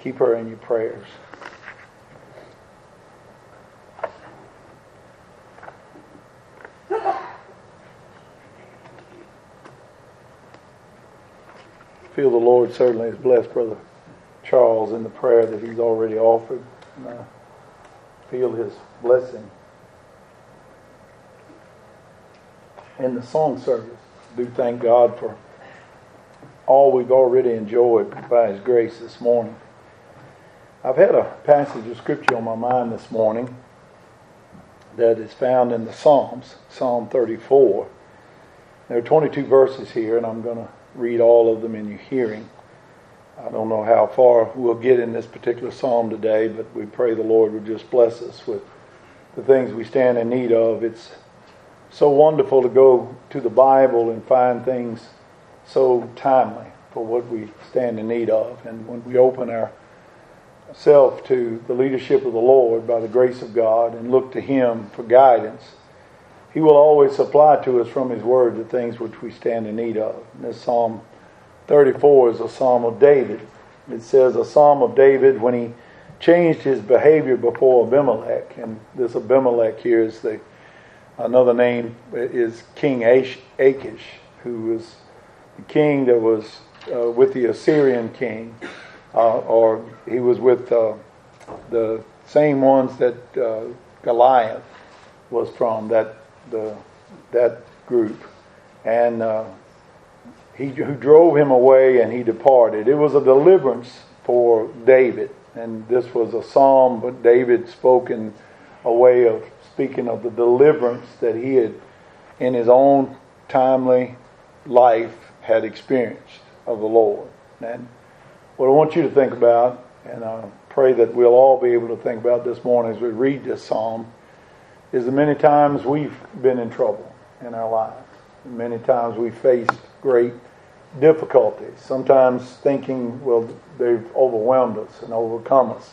Keep her in your prayers. Feel the Lord certainly has blessed Brother Charles in the prayer that he's already offered. And I feel his blessing. In the song service, do thank God for all we've already enjoyed by His grace this morning. I've had a passage of Scripture on my mind this morning that is found in the Psalms, Psalm 34. There are 22 verses here, and I'm going to read all of them in your hearing. I don't know how far we'll get in this particular psalm today, but we pray the Lord would just bless us with the things we stand in need of. It's so wonderful to go to the Bible and find things so timely for what we stand in need of. And when we open ourselves to the leadership of the Lord by the grace of God and look to Him for guidance, He will always supply to us from His Word the things which we stand in need of. And this Psalm 34 is a Psalm of David. It says a Psalm of David when he changed his behavior before Abimelech. And this Abimelech here is another name is King Achish, who was the king that was with the Assyrian king, or he was with the same ones that Goliath was from, that group, and who drove him away, and he departed. It was a deliverance for David, and this was a psalm, but David spoke in a way of speaking of the deliverance that he had in his own timely life had experienced of the Lord. And what I want you to think about, and I pray that we'll all be able to think about this morning as we read this psalm, is the many times we've been in trouble in our lives. Many times we've faced great difficulties, sometimes thinking, well, they've overwhelmed us and overcome us.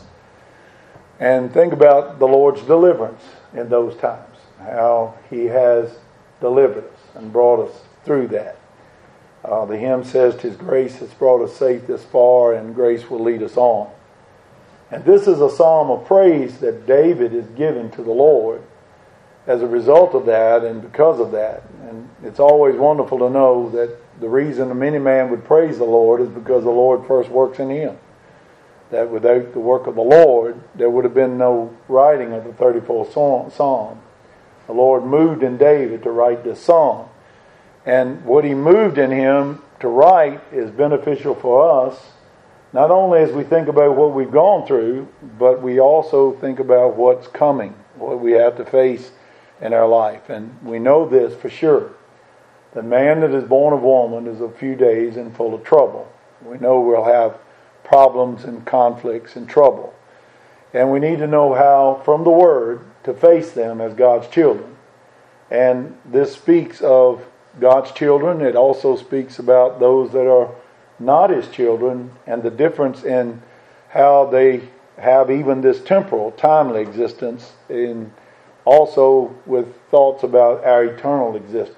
And think about the Lord's deliverance in those times, how He has delivered us and brought us through that. The hymn says, "'Tis grace that's brought us safe this far, and grace will lead us on." And this is a psalm of praise that David is giving to the Lord as a result of that and because of that. And it's always wonderful to know that the reason many man would praise the Lord is because the Lord first works in him. That without the work of the Lord, there would have been no writing of the 34th Psalm. The Lord moved in David to write this psalm. And what He moved in him to write is beneficial for us, not only as we think about what we've gone through, but we also think about what's coming, what we have to face in our life. And we know this for sure. The man that is born of woman is a few days and full of trouble. We know we'll have problems and conflicts and trouble. And we need to know how, from the Word, to face them as God's children. And this speaks of God's children. It also speaks about those that are not His children and the difference in how they have even this temporal, timely existence, and also with thoughts about our eternal existence.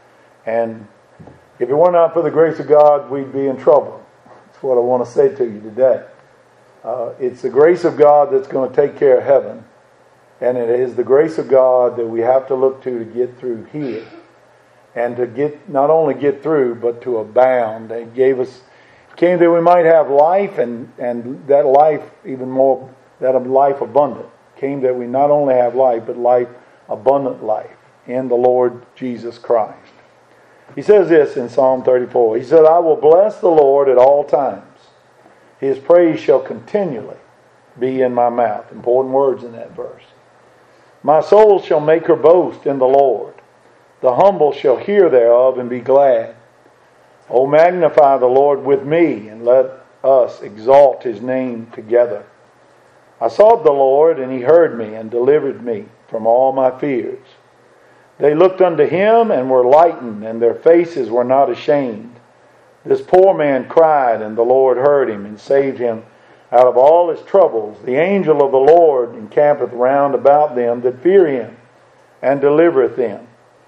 And if it were not for the grace of God, we'd be in trouble. That's what I want to say to you today. It's the grace of God that's going to take care of heaven. And it is the grace of God that we have to look to get through here. And to not only get through, but to abound. It came that we might have life, and that life even more, that of life abundant. Came that we not only have life, but life, abundant life in the Lord Jesus Christ. He says this in Psalm 34. He said, "I will bless the Lord at all times. His praise shall continually be in my mouth." Important words in that verse. "My soul shall make her boast in the Lord. The humble shall hear thereof and be glad. O magnify the Lord with me, and let us exalt His name together. I sought the Lord, and He heard me, and delivered me from all my fears. They looked unto Him, and were lightened, and their faces were not ashamed. This poor man cried, and the Lord heard him, and saved him out of all his troubles. The angel of the Lord encampeth round about them that fear Him, and delivereth them.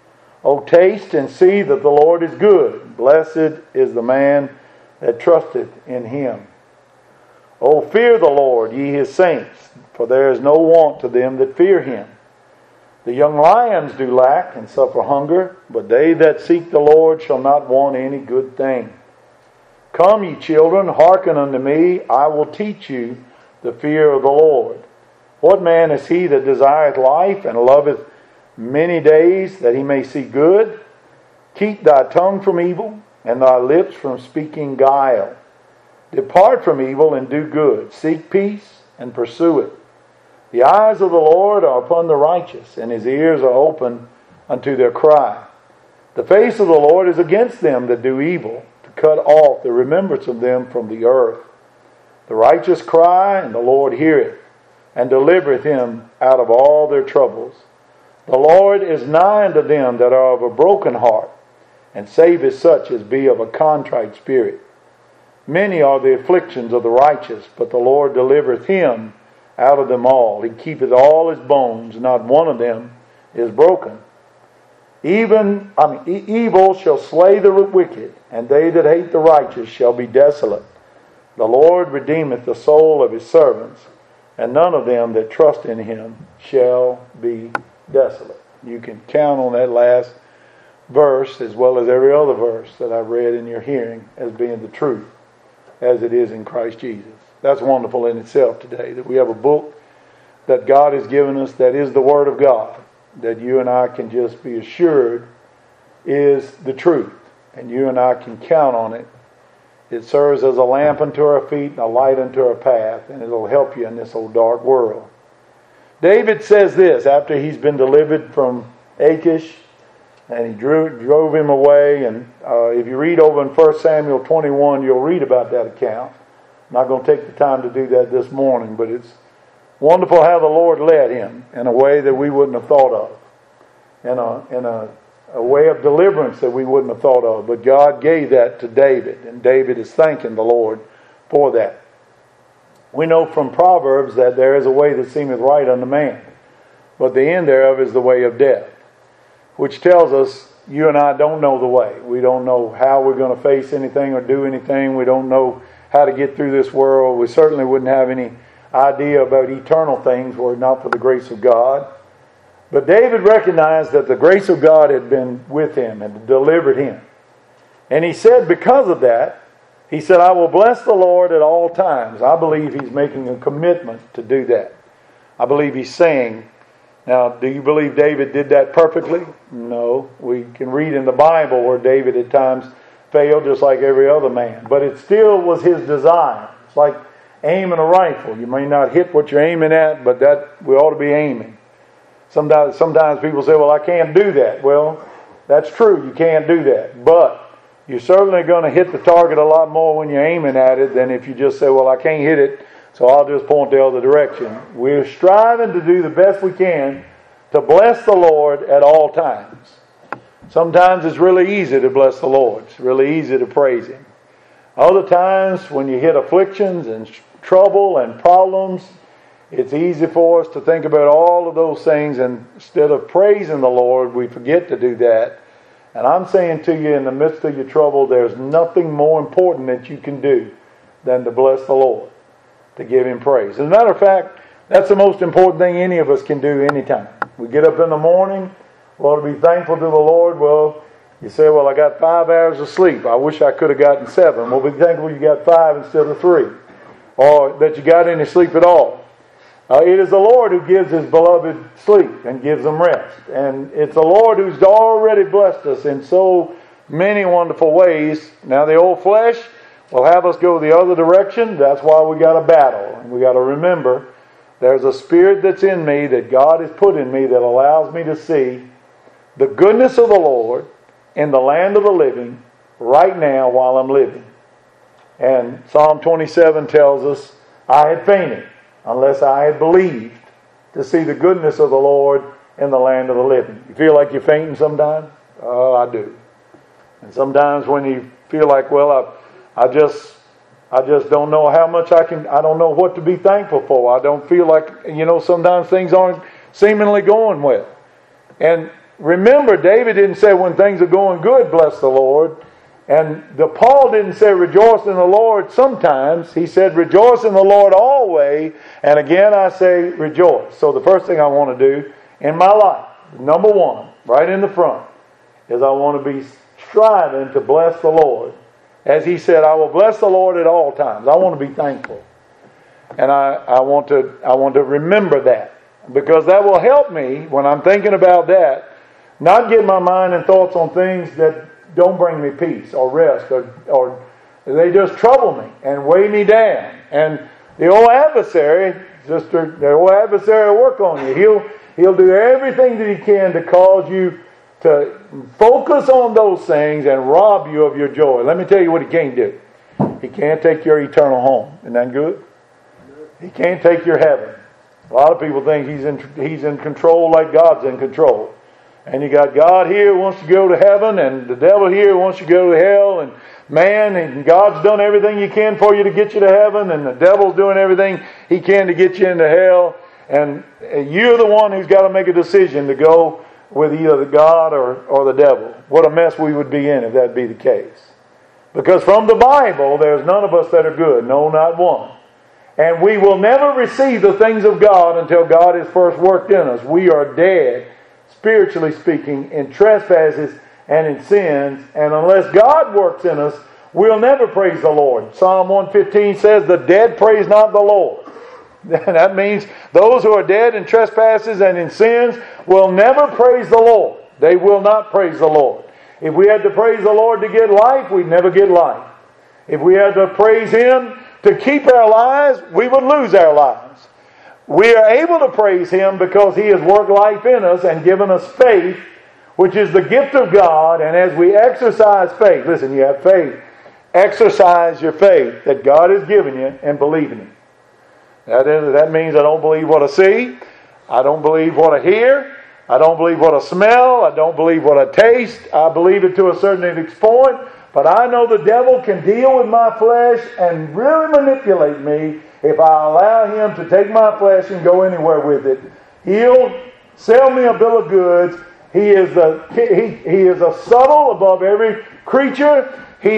O taste and see that the Lord is good. Blessed is the man that trusteth in Him. O fear the Lord, ye his saints, for there is no want to them that fear him. The young lions do lack and suffer hunger, but they that seek the Lord shall not want any good thing. Come, ye children, hearken unto me, I will teach you the fear of the Lord. What man is he that desireth life and loveth many days, that he may see good? Keep thy tongue from evil, and thy lips from speaking guile. Depart from evil and do good. Seek peace and pursue it. The eyes of the Lord are upon the righteous, and his ears are open unto their cry. The face of the Lord is against them that do evil, to cut off the remembrance of them from the earth. The righteous cry, and the Lord heareth, and delivereth him out of all their troubles. The Lord is nigh unto them that are of a broken heart, and saveth such as be of a contrite spirit. Many are the afflictions of the righteous, but the Lord delivereth him out of them all. He keepeth all his bones, not one of them is broken. Evil shall slay the wicked, and they that hate the righteous shall be desolate. The Lord redeemeth the soul of his servants, and none of them that trust in him shall be desolate. You can count on that last verse, as well as every other verse that I've read in your hearing, as being the truth, as it is in Christ Jesus. That's wonderful in itself today, that we have a book that God has given us that is the Word of God, that you and I can just be assured is the truth, and you and I can count on it. It serves as a lamp unto our feet and a light unto our path, and it'll help you in this old dark world. David says this after he's been delivered from Achish, and he drove him away. And if you read over in 1 Samuel 21, you'll read about that account. I'm not going to take the time to do that this morning, but it's wonderful how the Lord led him in a way that we wouldn't have thought of, in a way of deliverance that we wouldn't have thought of. But God gave that to David, and David is thanking the Lord for that. We know from Proverbs that there is a way that seemeth right unto man, but the end thereof is the way of death, which tells us you and I don't know the way. We don't know how we're going to face anything or do anything. We don't know how to get through this world. We certainly wouldn't have any idea about eternal things were it not for the grace of God. But David recognized that the grace of God had been with him and delivered him. And he said because of that, he said, I will bless the Lord at all times. I believe he's making a commitment to do that. I believe he's saying, now, do you believe David did that perfectly? No. We can read in the Bible where David at times failed just like every other man. But it still was his design. It's like aiming a rifle. You may not hit what you're aiming at, but that we ought to be aiming. Sometimes people say, well, I can't do that. Well, that's true. You can't do that. But you're certainly going to hit the target a lot more when you're aiming at it than if you just say, well, I can't hit it, so I'll just point the other direction. We're striving to do the best we can to bless the Lord at all times. Sometimes it's really easy to bless the Lord. It's really easy to praise him. Other times when you hit afflictions and trouble and problems, it's easy for us to think about all of those things, and instead of praising the Lord, we forget to do that. And I'm saying to you, in the midst of your trouble, there's nothing more important that you can do than to bless the Lord, to give him praise. As a matter of fact, that's the most important thing any of us can do anytime. We get up in the morning, we ought to be thankful to the Lord. Well, you say, well, I got 5 hours of sleep. I wish I could have gotten 7. Well, be thankful you got 5 instead of 3. Or that you got any sleep at all. It is the Lord who gives his beloved sleep and gives them rest. And it's the Lord who's already blessed us in so many wonderful ways. Now the old flesh will have us go the other direction. That's why we got a battle. And we got to remember there's a spirit that's in me that God has put in me that allows me to see the goodness of the Lord in the land of the living right now while I'm living. And Psalm 27 tells us, I had fainted unless I had believed to see the goodness of the Lord in the land of the living. You feel like you're fainting sometimes? Oh, I do. And sometimes when you feel like, well, I just don't know how much I don't know what to be thankful for. I don't feel like, sometimes things aren't seemingly going well. And remember, David didn't say when things are going good, bless the Lord. And Paul didn't say rejoice in the Lord sometimes. He said rejoice in the Lord always. And again I say rejoice. So the first thing I want to do in my life, number one, right in the front, is I want to be striving to bless the Lord. As he said, I will bless the Lord at all times. I want to be thankful. And I want to remember that. Because that will help me when I'm thinking about that, not get my mind and thoughts on things that don't bring me peace or rest, or they just trouble me and weigh me down. And the old adversary, the old adversary will work on you. He'll do everything that he can to cause you to focus on those things and rob you of your joy. Let me tell you what he can't do. He can't take your eternal home. Isn't that good? He can't take your heaven. A lot of people think he's in control like God's in control. And you got God here who wants to go to heaven, and the devil here who wants you to go to hell, and man, and God's done everything he can for you to get you to heaven, and the devil's doing everything he can to get you into hell, and you're the one who's got to make a decision to go with either the God or the devil. What a mess we would be in if that be the case. Because from the Bible, there's none of us that are good. No, not one. And we will never receive the things of God until God has first worked in us. We are dead, spiritually speaking, in trespasses and in sins. And unless God works in us, we'll never praise the Lord. Psalm 115 says, the dead praise not the Lord. That means those who are dead in trespasses and in sins will never praise the Lord. They will not praise the Lord. If we had to praise the Lord to get life, we'd never get life. If we had to praise Him to keep our lives, we would lose our lives. We are able to praise Him because He has worked life in us and given us faith, which is the gift of God. And as we exercise faith, listen, you have faith. Exercise your faith that God has given you and believe in Him. That means I don't believe what I see. I don't believe what I hear. I don't believe what I smell. I don't believe what I taste. I believe it to a certain point. But I know the devil can deal with my flesh and really manipulate me if I allow him to take my flesh and go anywhere with it. He'll sell me a bill of goods. He is a subtle above every creature.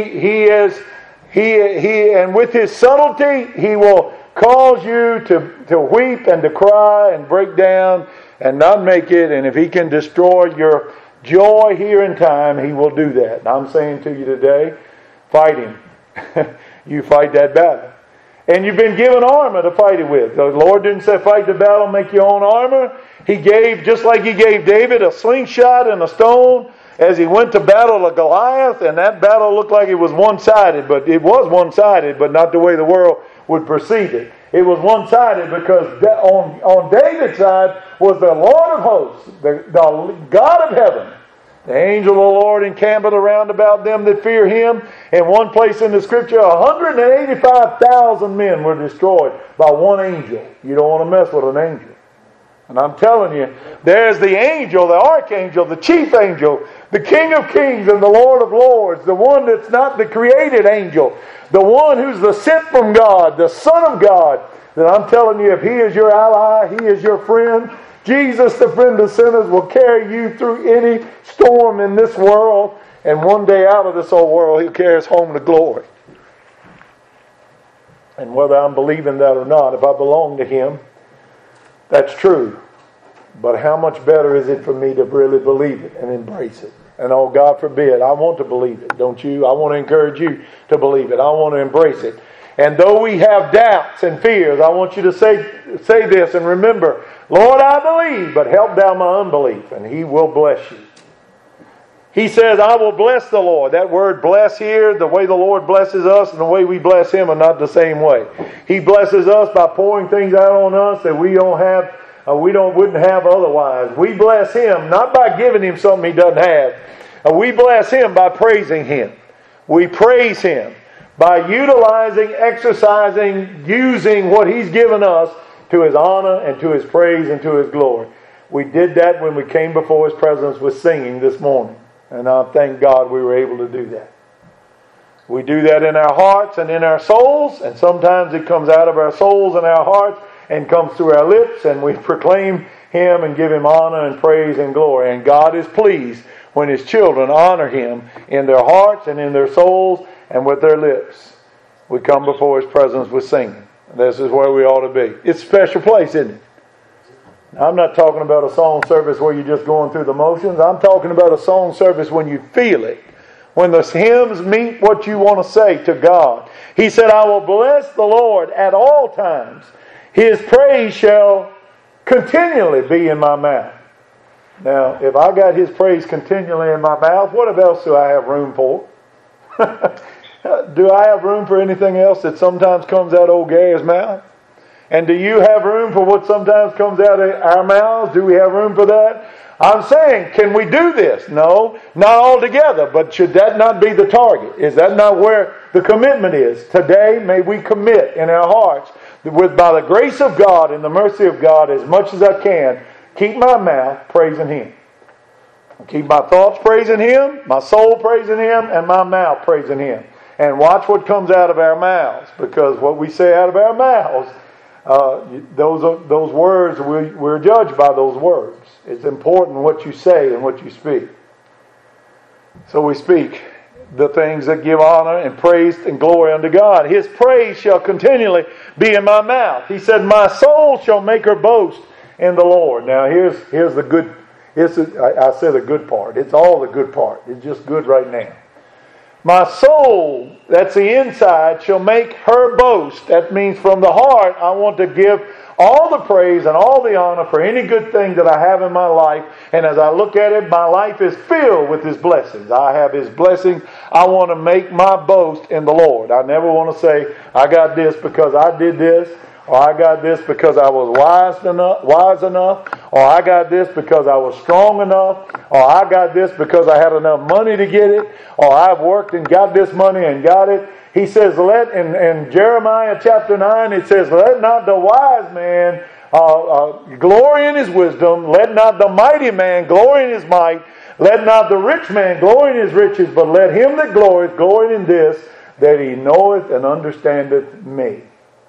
And with his subtlety, he will cause you to weep and to cry and break down and not make it. And if he can destroy your joy here in time, he will do that. And I'm saying to you today, fight him. You fight that battle. And you've been given armor to fight it with. The Lord didn't say fight the battle, make your own armor. He gave, just like He gave David a slingshot and a stone as he went to battle a Goliath, and that battle looked like it was one-sided, but it was one-sided, but not the way the world would perceive it. It was one-sided because on David's side was the Lord of hosts, the God of heaven. The angel of the Lord encampeth around about them that fear Him. In one place in the Scripture, 185,000 men were destroyed by one angel. You don't want to mess with an angel. And I'm telling you, there's the angel, the archangel, the chief angel, the King of kings and the Lord of lords, the one that's not the created angel, the one who's the sent from God, the Son of God, that I'm telling you, if He is your ally, He is your friend. Jesus, the friend of sinners, will carry you through any storm in this world, and one day out of this old world, He'll carry us home to glory. And whether I'm believing that or not, if I belong to Him, that's true. But how much better is it for me to really believe it and embrace it? And oh, God forbid, I want to believe it, don't you? I want to encourage you to believe it. I want to embrace it. And though we have doubts and fears, I want you to say this and remember, Lord, I believe, but help thou my unbelief, and He will bless you. He says, I will bless the Lord. That word bless here, the way the Lord blesses us and the way we bless Him are not the same way. He blesses us by pouring things out on us that we wouldn't have otherwise. We bless Him not by giving Him something He doesn't have. We bless Him by praising Him. We praise Him by utilizing, exercising, using what He's given us to His honor and to His praise and to His glory. We did that when we came before His presence with singing this morning. And I thank God we were able to do that. We do that in our hearts and in our souls. And sometimes it comes out of our souls and our hearts and comes through our lips. And we proclaim Him and give Him honor and praise and glory. And God is pleased when His children honor Him in their hearts and in their souls and with their lips. We come before His presence with singing. This is where we ought to be. It's a special place, isn't it? Now, I'm not talking about a song service where you're just going through the motions. I'm talking about a song service when you feel it. When the hymns meet what you want to say to God. He said, I will bless the Lord at all times. His praise shall continually be in my mouth. Now, if I got His praise continually in my mouth, what else do I have room for? Do I have room for anything else that sometimes comes out of old Gary's mouth? And do you have room for what sometimes comes out of our mouths? Do we have room for that? I'm saying, can we do this? No, not altogether. But should that not be the target? Is that not where the commitment is? Today, may we commit in our hearts, by the grace of God and the mercy of God, as much as I can, keep my mouth praising Him. Keep my thoughts praising Him, my soul praising Him, and my mouth praising Him. And watch what comes out of our mouths, because what we say out of our mouths, those words, we're judged by those words. It's important what you say and what you speak. So we speak the things that give honor and praise and glory unto God. His praise shall continually be in my mouth. He said, my soul shall make her boast in the Lord. Now here's the good. I said the good part. It's all the good part. It's just good right now. My soul, that's the inside, shall make her boast. That means from the heart, I want to give all the praise and all the honor for any good thing that I have in my life. And as I look at it, my life is filled with His blessings. I have His blessings. I want to make my boast in the Lord. I never want to say, I got this because I did this, or I got this because I was wise enough, or I got this because I was strong enough, or I got this because I had enough money to get it, or I've worked and got this money and got it. He says, in Jeremiah chapter 9, it says, let not the wise man glory in his wisdom, let not the mighty man glory in his might, let not the rich man glory in his riches, but let him that glorieth glory in this, that he knoweth and understandeth me.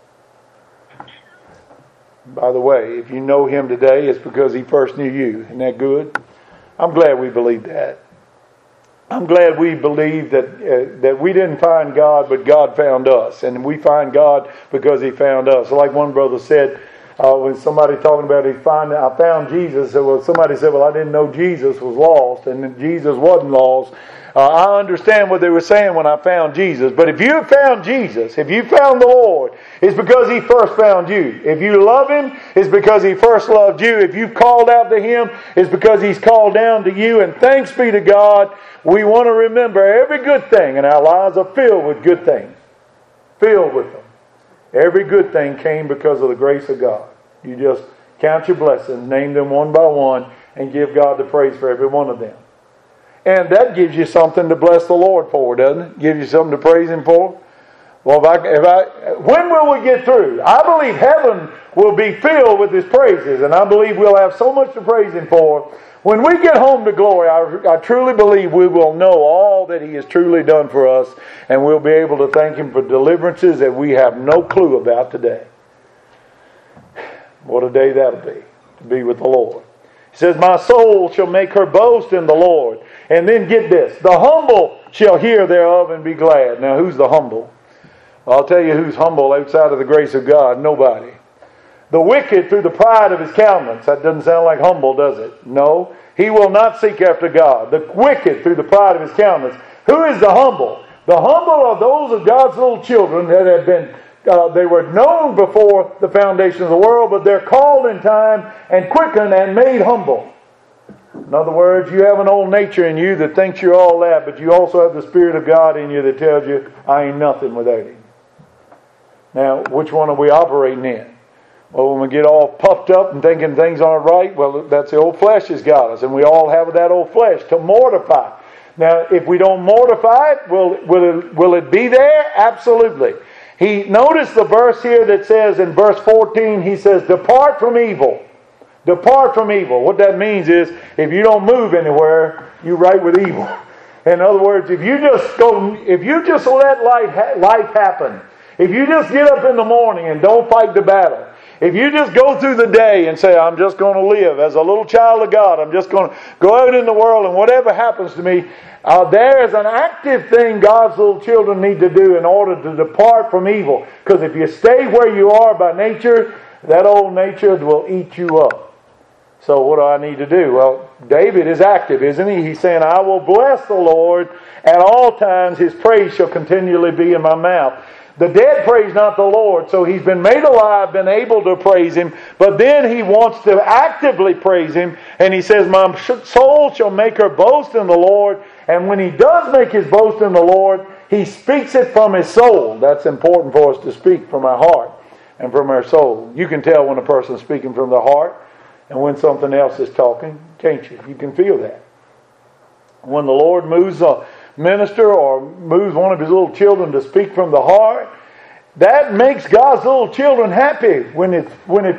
By the way, if you know Him today, it's because He first knew you. Isn't that good? I'm glad we believe that. I'm glad we believe that we didn't find God, but God found us. And we find God because He found us. Like one brother said, when somebody talking about I found Jesus, somebody said, well, I didn't know Jesus was lost. And Jesus wasn't lost. I understand what they were saying when I found Jesus. But if you have found Jesus, if you found the Lord, it's because He first found you. If you love Him, it's because He first loved you. If you've called out to Him, it's because He's called down to you. And thanks be to God, we want to remember every good thing. And our lives are filled with good things. Filled with them. Every good thing came because of the grace of God. You just count your blessings, name them one by one, and give God the praise for every one of them. And that gives you something to bless the Lord for, doesn't it? Gives you something to praise Him for. Well, when will we get through? I believe heaven will be filled with His praises, and I believe we'll have so much to praise Him for. When we get home to glory, I truly believe we will know all that He has truly done for us, and we'll be able to thank Him for deliverances that we have no clue about today. What a day that'll be, to be with the Lord. He says, my soul shall make her boast in the Lord. And then get this, the humble shall hear thereof and be glad. Now, who's the humble? I'll tell you who's humble outside of the grace of God. Nobody. The wicked through the pride of his countenance. That doesn't sound like humble, does it? No. He will not seek after God. The wicked through the pride of his countenance. Who is the humble? The humble are those of God's little children that have been they were known before the foundation of the world, but they're called in time and quickened and made humble. In other words, you have an old nature in you that thinks you're all that, but you also have the Spirit of God in you that tells you, I ain't nothing without Him. Now, which one are we operating in? Well, when we get all puffed up and thinking things aren't right, well, that's the old flesh has got us, and we all have that old flesh to mortify. Now, if we don't mortify it, will it be there? Absolutely. Notice the verse here that says in verse 14, he says, depart from evil. Depart from evil. What that means is, if you don't move anywhere, you're right with evil. In other words, if you just let life happen, if you just get up in the morning and don't fight the battle, If you just go through the day and say, I'm just going to live as a little child of God, I'm just going to go out in the world and whatever happens to me, there is an active thing God's little children need to do in order to depart from evil. Because if you stay where you are by nature, that old nature will eat you up. So what do I need to do? Well, David is active, isn't he? He's saying, I will bless the Lord at all times. His praise shall continually be in my mouth. The dead praise not the Lord. So he's been made alive, been able to praise Him. But then he wants to actively praise Him. And he says, my soul shall make her boast in the Lord. And when he does make his boast in the Lord, he speaks it from his soul. That's important for us to speak from our heart and from our soul. You can tell when a person's speaking from the heart and when something else is talking, can't you? You can feel that. When the Lord moves a minister or moves one of His little children to speak from the heart, that makes God's little children happy. When it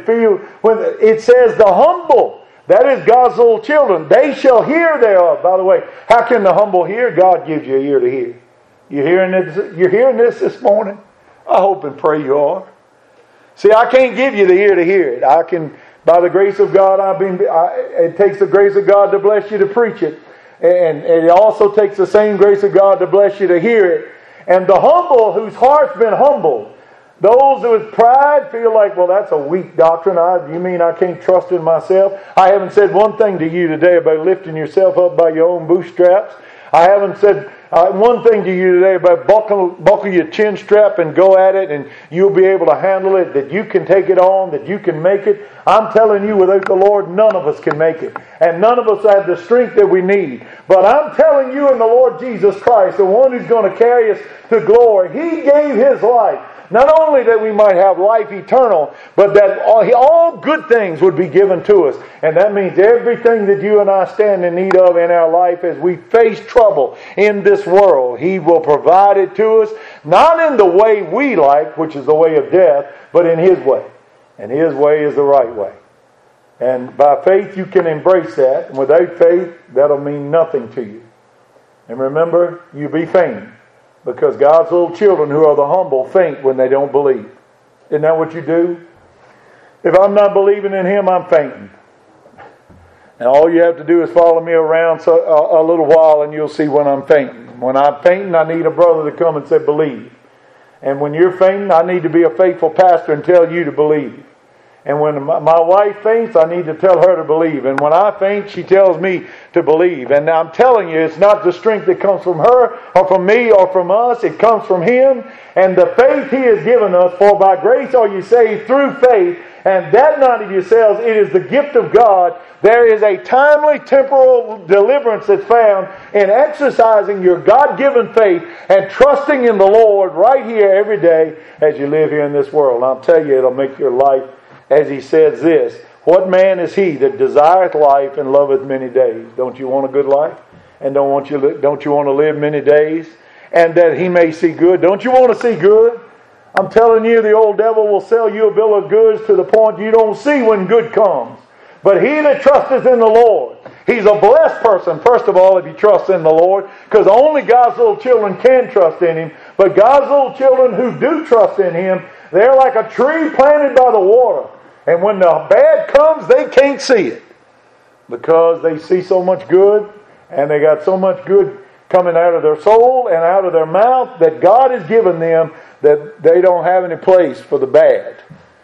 says the humble, that is God's little children, they shall hear thereof. By the way, how can the humble hear? God gives you an ear to hear. You're hearing this morning? I hope and pray you are. See, I can't give you the ear to hear it. I can, by the grace of God, it takes the grace of God to bless you to preach it. And it also takes the same grace of God to bless you to hear it. And the humble, whose heart's been humbled, those with pride feel like, well, that's a weak doctrine. You mean I can't trust in myself? I haven't said one thing to you today about lifting yourself up by your own bootstraps. I haven't said one thing to you today about buckle your chin strap and go at it and you'll be able to handle it, that you can take it on, that you can make it. I'm telling you, without the Lord, none of us can make it. And none of us have the strength that we need. But I'm telling you in the Lord Jesus Christ, the one who's going to carry us to glory, He gave His life. Not only that we might have life eternal, but that all good things would be given to us. And that means everything that you and I stand in need of in our life as we face trouble in this world, He will provide it to us, not in the way we like, which is the way of death, but in His way. And His way is the right way. And by faith you can embrace that. And without faith, that'll mean nothing to you. And remember, you be fainting. Because God's little children who are the humble faint when they don't believe. Isn't that what you do? If I'm not believing in Him, I'm fainting. And all you have to do is follow me around a little while and you'll see when I'm fainting. When I'm fainting, I need a brother to come and say, believe. And when you're fainting, I need to be a faithful pastor and tell you to believe. And when my wife faints, I need to tell her to believe. And when I faint, she tells me to believe. And I'm telling you, it's not the strength that comes from her or from me or from us. It comes from Him. And the faith He has given us, for by grace are you saved through faith. And that not of yourselves, it is the gift of God. There is a timely temporal deliverance that's found in exercising your God-given faith and trusting in the Lord right here every day as you live here in this world. And I'll tell you, it'll make your life, as He says this, what man is he that desireth life and loveth many days? Don't you want a good life? And don't you want to live many days? And that he may see good? Don't you want to see good? I'm telling you, the old devil will sell you a bill of goods to the point you don't see when good comes. But he that trusteth in the Lord, he's a blessed person, first of all, if he trusts in the Lord, because only God's little children can trust in Him. But God's little children who do trust in Him, they're like a tree planted by the water. And when the bad comes, they can't see it. Because they see so much good, and they got so much good coming out of their soul and out of their mouth that God has given them that they don't have any place for the bad.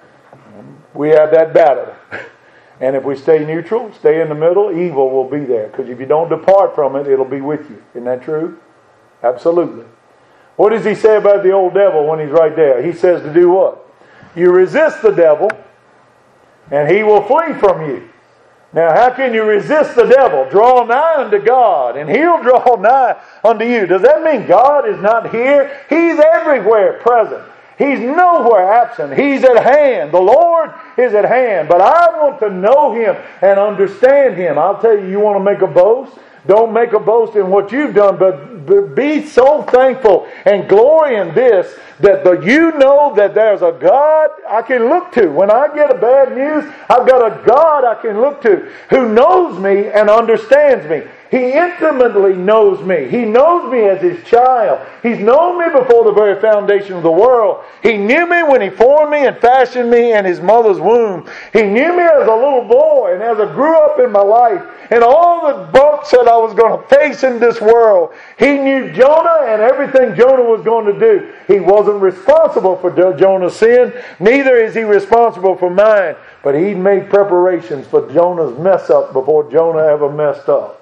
We have that battle. And if we stay neutral, stay in the middle, evil will be there. Because if you don't depart from it, it'll be with you. Isn't that true? Absolutely. What does He say about the old devil when he's right there? He says to do what? You resist the devil, and he will flee from you. Now, how can you resist the devil? Draw nigh unto God, and He'll draw nigh unto you. Does that mean God is not here? He's everywhere present. He's nowhere absent. He's at hand. The Lord is at hand. But I want to know Him and understand Him. I'll tell you, you want to make a boast? Don't make a boast in what you've done, but be so thankful and glory in this, that you know that there's a God I can look to. When I get a bad news, I've got a God I can look to who knows me and understands me. He intimately knows me. He knows me as His child. He's known me before the very foundation of the world. He knew me when He formed me and fashioned me in His mother's womb. He knew me as a little boy and as I grew up in my life and all the bumps that I was going to face in this world. He knew Jonah and everything Jonah was going to do. He wasn't responsible for Jonah's sin. Neither is He responsible for mine. But He made preparations for Jonah's mess up before Jonah ever messed up.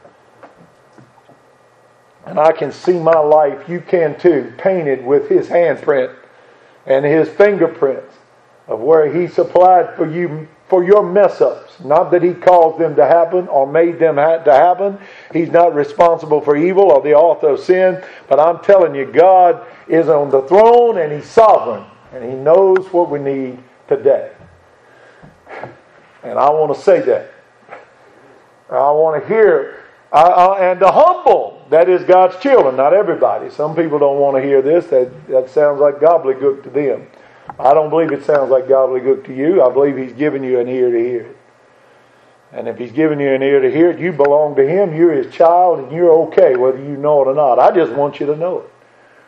And I can see my life, you can too, painted with His handprint and His fingerprints of where He supplied for you for your mess ups. Not that He caused them to happen or made them to happen. He's not responsible for evil or the author of sin. But I'm telling you, God is on the throne and He's sovereign. And He knows what we need today. And I want to say that. I want to hear. And the humble, that is God's children, not everybody. Some people don't want to hear this. That sounds like gobbledygook to them. I don't believe it sounds like gobbledygook to you. I believe He's given you an ear to hear it. And if He's given you an ear to hear it, you belong to Him. You're His child and you're okay whether you know it or not. I just want you to know it.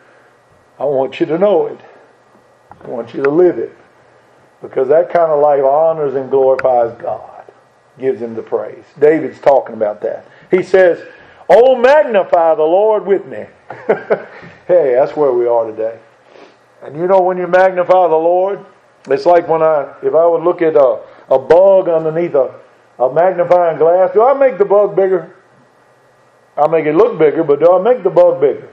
I want you to know it. I want you to live it. Because that kind of life honors and glorifies God. Gives Him the praise. David's talking about that. He says, "Oh, magnify the Lord with me." Hey, that's where we are today. And you know when you magnify the Lord, it's like if I would look at a bug underneath a magnifying glass, do I make the bug bigger? I make it look bigger, but do I make the bug bigger?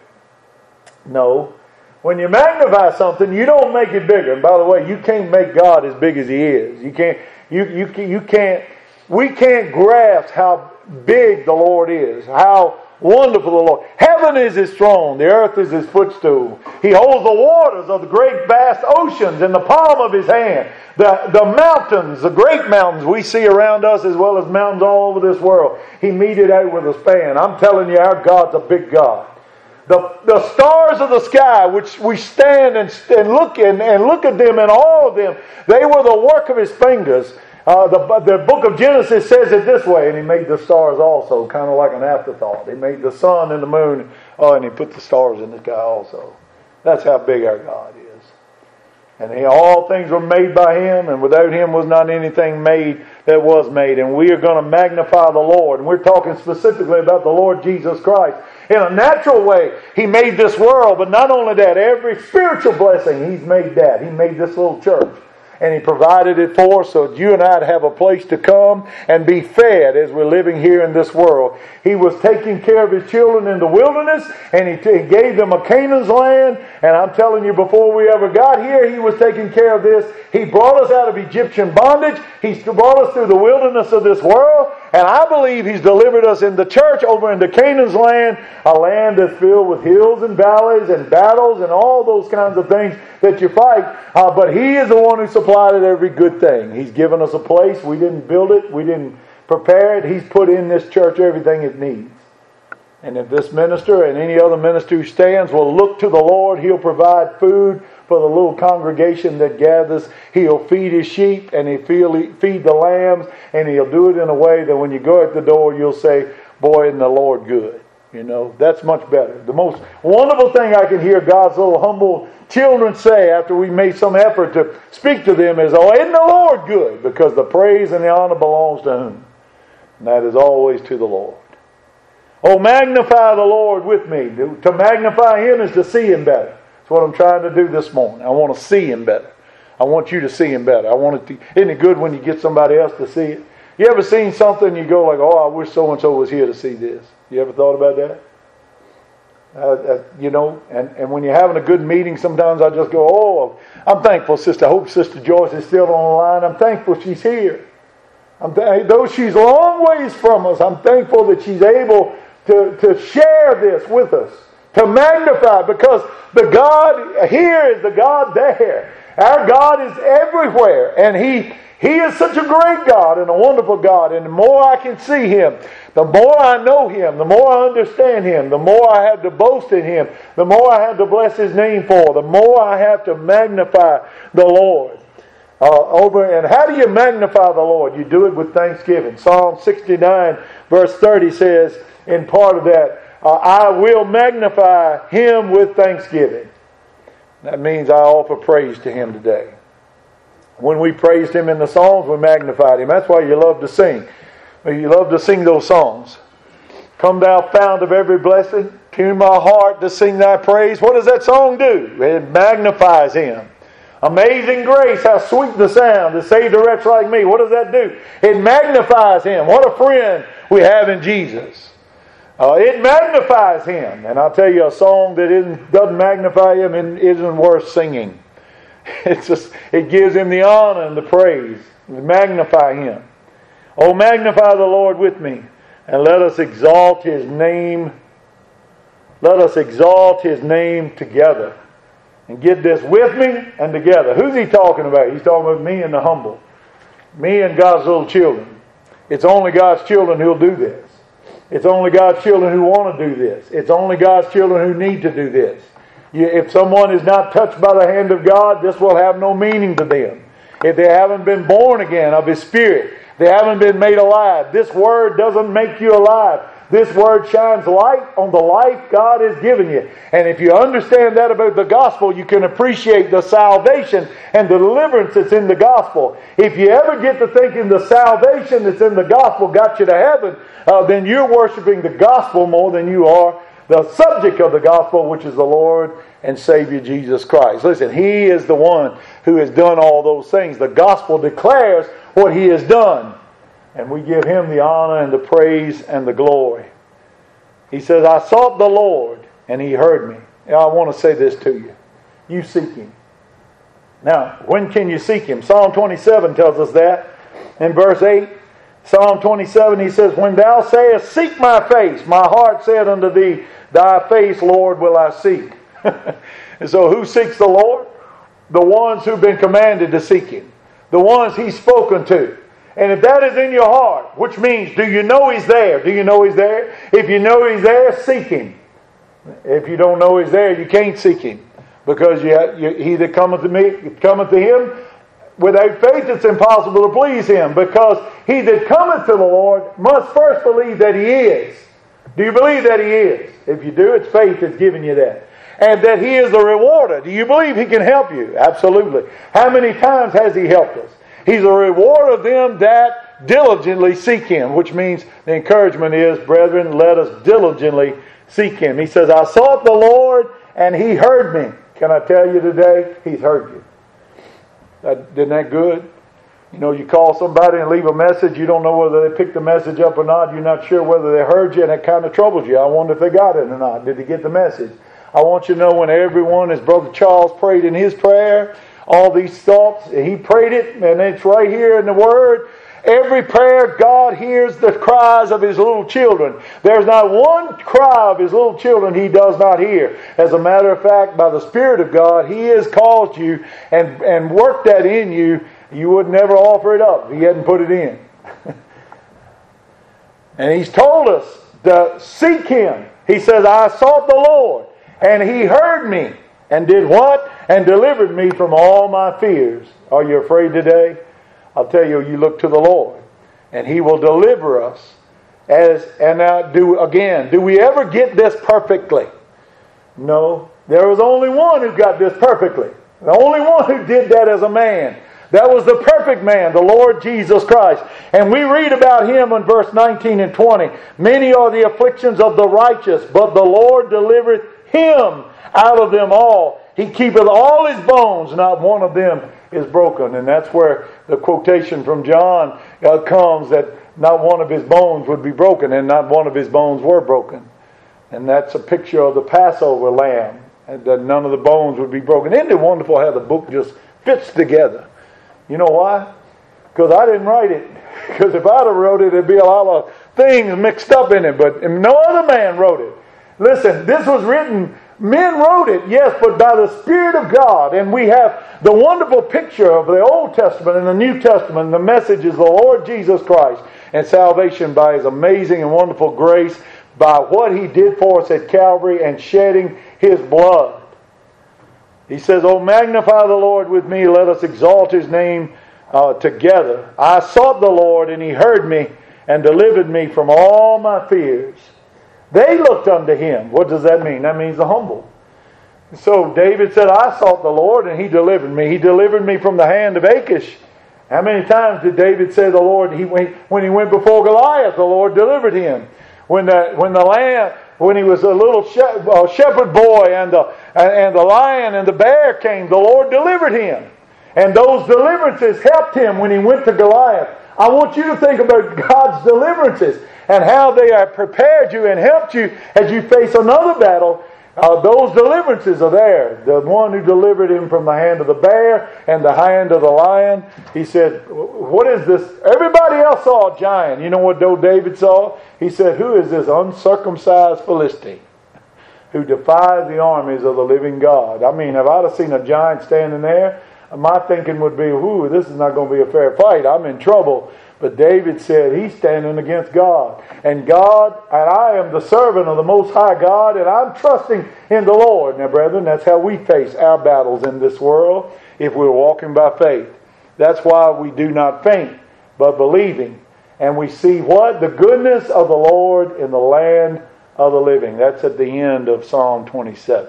No. When you magnify something, you don't make it bigger. And by the way, you can't make God as big as He is. You can't. We can't grasp how big the Lord is, how wonderful the Lord. Heaven is His throne, the earth is His footstool. He holds the waters of the great vast oceans in the palm of His hand. The mountains, the great mountains we see around us as well as mountains all over this world, He meted out with a span. I'm telling you, our God's a big God. The stars of the sky, which we stand and look at them and all of them, they were the work of His fingers. The book of Genesis says it this way, and He made the stars also, kind of like an afterthought. He made the sun and the moon, and He put the stars in the sky also. That's how big our God is. And all things were made by Him, and without Him was not anything made that was made. And we are going to magnify the Lord. And we're talking specifically about the Lord Jesus Christ. In a natural way, He made this world, but not only that, every spiritual blessing, He's made that. He made this little church. And He provided it for us so that you and I have a place to come and be fed as we're living here in this world. He was taking care of His children in the wilderness, and He gave them a Canaan's land. And I'm telling you, before we ever got here, He was taking care of this. He brought us out of Egyptian bondage. He's brought us through the wilderness of this world. And I believe He's delivered us in the church over into Canaan's land, a land that's filled with hills and valleys and battles and all those kinds of things that you fight. But He is the one who supplied every good thing. He's given us a place. We didn't build it. We didn't prepare it. He's put in this church everything it needs. And if this minister and any other minister who stands will look to the Lord, He'll provide food for the little congregation that gathers. He'll feed His sheep and He'll feed the lambs, and He'll do it in a way that when you go at the door, you'll say, "Boy, isn't the Lord good?" You know, that's much better. The most wonderful thing I can hear God's little humble children say after we made some effort to speak to them is, "Oh, isn't the Lord good?" Because the praise and the honor belongs to whom? And that is always to the Lord. Oh, magnify the Lord with me. To magnify Him is to see Him better. That's what I'm trying to do this morning. I want to see Him better. I want you to see Him better. Isn't it good when you get somebody else to see it? You ever seen something and you go like, "Oh, I wish so-and-so was here to see this." You ever thought about that? And when you're having a good meeting, sometimes I just go, "Oh, I'm thankful, Sister. I hope Sister Joyce is still on the line. I'm thankful she's here. Though she's a long ways from us, I'm thankful that she's able to share this with us, to magnify, because the God here is the God there. Our God is everywhere, and He is such a great God and a wonderful God. And the more I can see Him, the more I know Him, the more I understand Him, the more I have to boast in Him, the more I have to bless His name for, the more I have to magnify the Lord. And how do you magnify the Lord? You do it with thanksgiving. Psalm 69 verse 30 says, in part of that. I will magnify Him with thanksgiving. That means I offer praise to Him today. When we praised Him in the songs, we magnified Him. That's why you love to sing. You love to sing those songs. Come thou fount of every blessing, tune my heart to sing thy praise. What does that song do? It magnifies Him. Amazing grace, how sweet the sound that saved a wretch like me. What does that do? It magnifies Him. What a friend we have in Jesus. It magnifies Him. And I'll tell you, a song that doesn't magnify Him isn't worth singing. It gives Him the honor and the praise. Magnify Him. Oh, magnify the Lord with me, and let us exalt His name. Let us exalt His name together. And get this, with me and together. Who's He talking about? He's talking about me and the humble. Me and God's little children. It's only God's children who'll do this. It's only God's children who want to do this. It's only God's children who need to do this. If someone is not touched by the hand of God, this will have no meaning to them. If they haven't been born again of His Spirit, they haven't been made alive. This Word doesn't make you alive. This Word shines light on the life God has given you. And if you understand that about the gospel, you can appreciate the salvation and the deliverance that's in the gospel. If you ever get to thinking the salvation that's in the gospel got you to heaven, then you're worshiping the gospel more than you are the subject of the gospel, which is the Lord and Savior Jesus Christ. Listen, He is the one who has done all those things. The gospel declares what He has done. And we give Him the honor and the praise and the glory. He says, I sought the Lord and He heard me. Now, I want to say this to you. You seek Him. Now, when can you seek Him? Psalm 27 tells us that. In verse 8, Psalm 27, he says, when thou sayest, seek my face, my heart said unto thee, thy face, Lord, will I seek. And so who seeks the Lord? The ones who've been commanded to seek Him. The ones He's spoken to. And if that is in your heart, which means, do you know He's there? Do you know He's there? If you know He's there, seek Him. If you don't know He's there, you can't seek Him. Because he that cometh to me, cometh to Him, without faith it's impossible to please Him. Because he that cometh to the Lord must first believe that He is. Do you believe that He is? If you do, it's faith that's giving you that. And that He is the rewarder. Do you believe He can help you? Absolutely. How many times has He helped us? He's a rewarder of them that diligently seek Him, which means the encouragement is, brethren, let us diligently seek Him. He says, I sought the Lord and He heard me. Can I tell you today, He's heard you. Isn't that good? You know, you call somebody and leave a message, you don't know whether they picked the message up or not, you're not sure whether they heard you, and it kind of troubles you. I wonder if they got it or not. Did they get the message? I want you to know when everyone, as Brother Charles prayed in his prayer, all these thoughts, he prayed it, and it's right here in the Word. Every prayer, God hears the cries of His little children. There's not one cry of His little children He does not hear. As a matter of fact, by the Spirit of God, He has caused you and worked that in you. You would never offer it up if He hadn't put it in. And He's told us to seek Him. He says, I sought the Lord, and He heard me. And did what? And delivered me from all my fears. Are you afraid today? I'll tell you, you look to the Lord. And He will deliver us. Do we ever get this perfectly? No. There was only one who got this perfectly. The only one who did that as a man. That was the perfect man, the Lord Jesus Christ. And we read about Him in verse 19 and 20. Many are the afflictions of the righteous, but the Lord delivereth him out of them all. He keepeth all his bones, not one of them is broken. And that's where the quotation from John comes, that not one of his bones would be broken, and not one of his bones were broken. And that's a picture of the Passover lamb, and that none of the bones would be broken. Isn't it wonderful how the book just fits together? You know why? Because I didn't write it. Because if I'd have wrote it, there'd be a lot of things mixed up in it. But no other man wrote it. Listen, this was written, men wrote it, yes, but by the Spirit of God. And we have the wonderful picture of the Old Testament and the New Testament. The message is the Lord Jesus Christ and salvation by His amazing and wonderful grace, by what He did for us at Calvary and shedding His blood. He says, "Oh, magnify the Lord with me, let us exalt His name together. I sought the Lord, and He heard me and delivered me from all my fears." They looked unto him. What does that mean? That means the humble. So David said, I sought the Lord and he delivered me. He delivered me from the hand of Achish. How many times did David say the Lord, when he went before Goliath, the Lord delivered him? When he was a little shepherd boy and the lion and the bear came, the Lord delivered him. And those deliverances helped him when he went to Goliath. I want you to think about God's deliverances and how they have prepared you and helped you as you face another battle. Those deliverances are there. The one who delivered him from the hand of the bear and the hand of the lion. He said, what is this? Everybody else saw a giant. You know what David saw? He said, who is this uncircumcised Philistine who defies the armies of the living God? I mean, if I'd have seen a giant standing there, my thinking would be, this is not going to be a fair fight. I'm in trouble. But David said he's standing against God. And I am the servant of the Most High God, and I'm trusting in the Lord. Now, brethren, that's how we face our battles in this world if we're walking by faith. That's why we do not faint, but believing. And we see what? The goodness of the Lord in the land of the living. That's at the end of Psalm 27.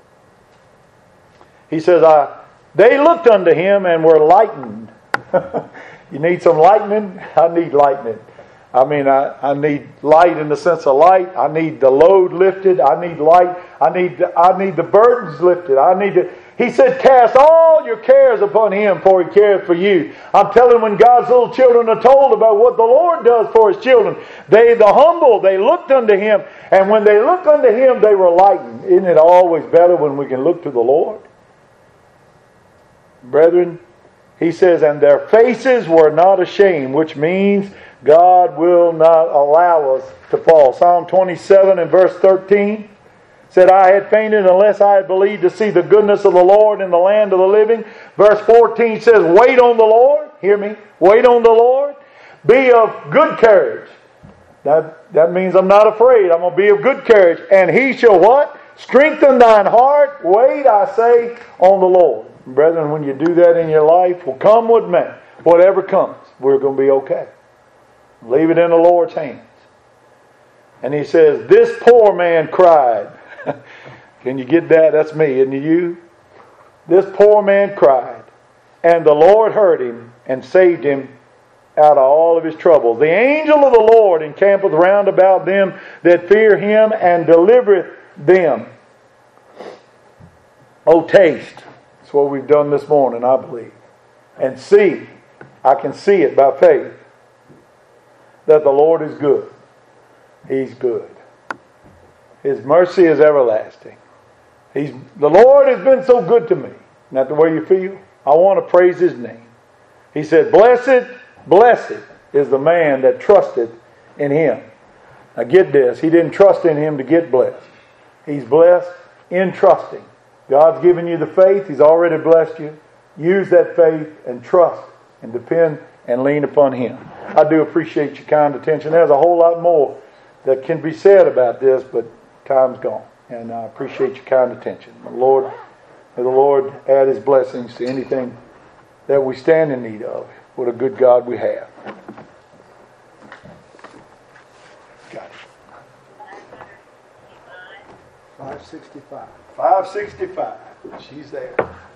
He says, they looked unto him and were lightened. You need some lightning? I need lightning. I mean, I need light in the sense of light. I need the load lifted. I need light. I need the burdens lifted. He said, cast all your cares upon him, for he careth for you. I'm telling, when God's little children are told about what the Lord does for his children, the humble, they looked unto him. And when they looked unto him, they were lightened. Isn't it always better when we can look to the Lord? Brethren, he says, and their faces were not ashamed, which means God will not allow us to fall. Psalm 27 and verse 13 said, I had fainted unless I had believed to see the goodness of the Lord in the land of the living. Verse 14 says, wait on the Lord. Hear me. Wait on the Lord. Be of good courage. That means I'm not afraid. I'm going to be of good courage. And he shall what? Strengthen thine heart. Wait, I say, on the Lord. Brethren, when you do that in your life, will come what may. Whatever comes, we're going to be okay. Leave it in the Lord's hands. And he says, this poor man cried. Can you get that? That's me, isn't it you? This poor man cried, and the Lord heard him and saved him out of all of his troubles. The angel of the Lord encampeth round about them that fear him and delivereth them. Oh, taste. That's what we've done this morning, I believe. And see, I can see it by faith, that the Lord is good. He's good. His mercy is everlasting. The Lord has been so good to me. Not the way you feel. I want to praise his name. He said, blessed is the man that trusted in him. Now get this. He didn't trust in him to get blessed. He's blessed in trusting. God's given you the faith. He's already blessed you. Use that faith and trust and depend and lean upon him. I do appreciate your kind attention. There's a whole lot more that can be said about this, but time's gone. And I appreciate your kind attention. May the Lord add his blessings to anything that we stand in need of. What a good God we have. Got it. 565. 565. She's there.